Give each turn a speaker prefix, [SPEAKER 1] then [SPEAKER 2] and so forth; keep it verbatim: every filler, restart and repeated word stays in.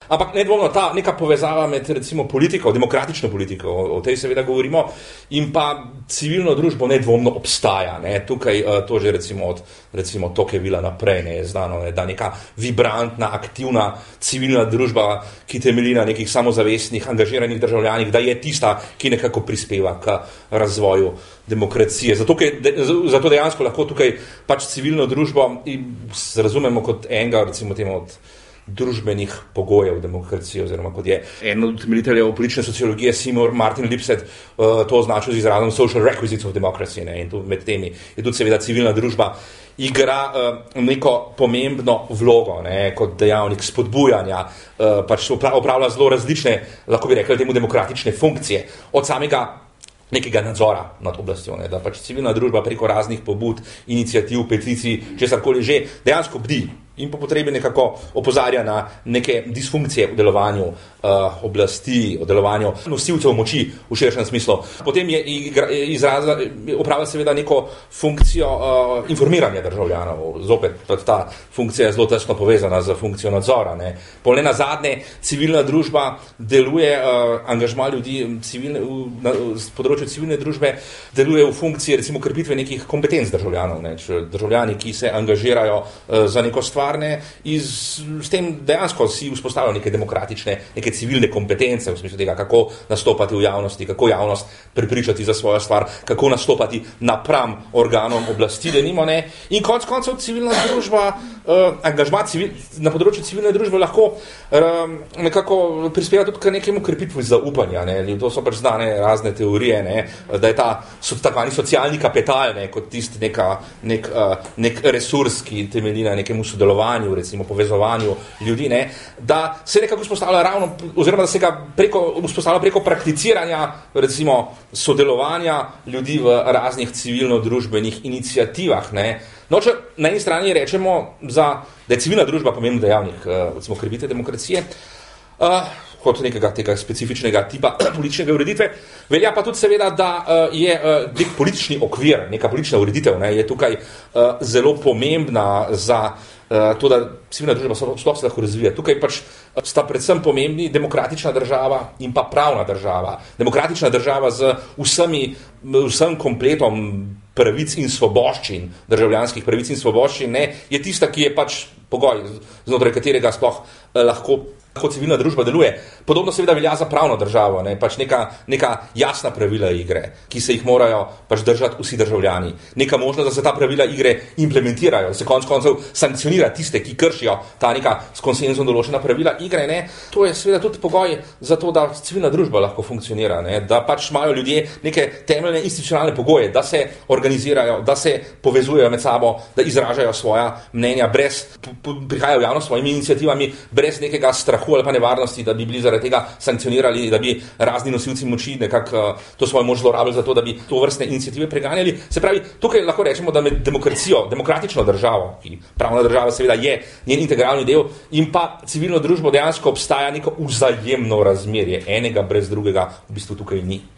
[SPEAKER 1] Ampak nedvomno ta neka povezava med recimo politiko, demokratično politiko, o, o tej seveda govorimo, in pa civilno družbo nedvomno obstaja. Ne. Tukaj uh, to že recimo od recimo Tocquevilla naprej ne, je znano, ne, da neka vibrantna, aktivna civilna družba, ki temelji na nekih samozavestnih, angažiranih državljanih, da je tista, ki nekako prispeva k razvoju demokracije. Zato, de, zato dejansko lahko tukaj pač civilno družbo razumemo kot enega, recimo temu, od družbenih pogojev demokracije, oziroma kot je en od utemeljiteljev politične sociologije Seymour Martin Lipset uh, to označil z izrazom social requisites of democracy, ne, in tu med temi je tudi seveda civilna družba igra uh, neko pomembno vlogo, ne, kot dejavnik spodbujanja, uh, pač opravlja zelo različne, lahko bi rekli temu, demokratične funkcije, od samega nekega nadzora nad oblastjo, ne, da pač civilna družba preko raznih pobud, iniciativ, peticij, česarkoli že, dejansko bdi in po potrebi nekako opozarja na neke disfunkcije v delovanju uh, oblasti, v delovanju nosilcev moči v širšem smislu. Potem je izrazila, opravlja seveda neko funkcijo uh, informiranja državljanov. Zopet ta funkcija je zelo tesno povezana z funkcijo nadzora. Ne. Pol ne nazadnje, civilna družba deluje, uh, angažma ljudi civilne, v, na, z področju civilne družbe deluje v funkciji recimo krepitve nekih kompetenc državljanov. Ne. Državljani, ki se angažirajo uh, za neko stvar, Ne, iz, s tem dejansko si vzpostavljajo neke demokratične, neke civilne kompetence v smislu tega, kako nastopati v javnosti, kako javnost prepričati za svojo stvar, kako nastopati napram organom oblasti, denimo, ne. In konec koncev civilna družba, uh, angažma civil, na področju civilne družbe lahko uh, nekako prispeva tudi k nekemu krepitvi zaupanja. Ne. To so pač znane razne teorije, ne, da je ta so, takvani socialni kapital, ne, kot tisti neka, nek, uh, nek resurs, ki temelji na nekemu sodelovanju, recimo povezovanju ljudi, ne, da se nekako vzpostavlja ravno, oziroma da se ga preko, vzpostavlja preko prakticiranja, recimo sodelovanja ljudi v raznih civilno-družbenih iniciativah. Ne. No, če na eni strani rečemo, za, da je civilna družba pomemben dejavnik, recimo krepitve demokracije, uh, kot nekega tega specifičnega tipa političnega ureditve, velja pa tudi seveda, da uh, je uh, nek politični okvir, neka politična ureditev, ne, je tukaj uh, zelo pomembna za uh, to, da civilna družba sploh se lahko razvija. Tukaj pač sta predvsem pomembni demokratična država in pa pravna država. Demokratična država z vsemi, vsem kompletom pravic in svoboščin, državljanskih pravic in svoboščin, ne, je tista, ki je pač pogoj, znotraj katerega sploh eh, lahko kot civilna družba deluje. Podobno seveda velja za pravno državo, ne, pač neka, neka jasna pravila igre, ki se jih morajo pač držati vsi državljani. Neka možnost, da se ta pravila igre implementirajo, se konec koncev sankcionira tiste, ki kršijo ta neka s konsenzom določena pravila igre, ne. To je seveda tudi pogoj za to, da civilna družba lahko funkcionira, ne, da pač imajo ljudje neke temeljne institucionalne pogoje, da se organizirajo, da se povezujejo med sabo, da izražajo svoja mnenja, brez, prihajajo v javnost svojimi iniciativami, brez nekega strahu ali pa nevarnosti, da bi bili zaradi tega sankcionirali, da bi razni nosilci moči nekako to svojo moč zlorabili za to, da bi to vrstne iniciative preganjali. Se pravi, tukaj lahko rečemo, da med demokracijo, demokratično državo, ki pravna država seveda je njen integralni del, in pa civilno družbo dejansko obstaja neko vzajemno razmerje, enega brez drugega v bistvu tukaj ni.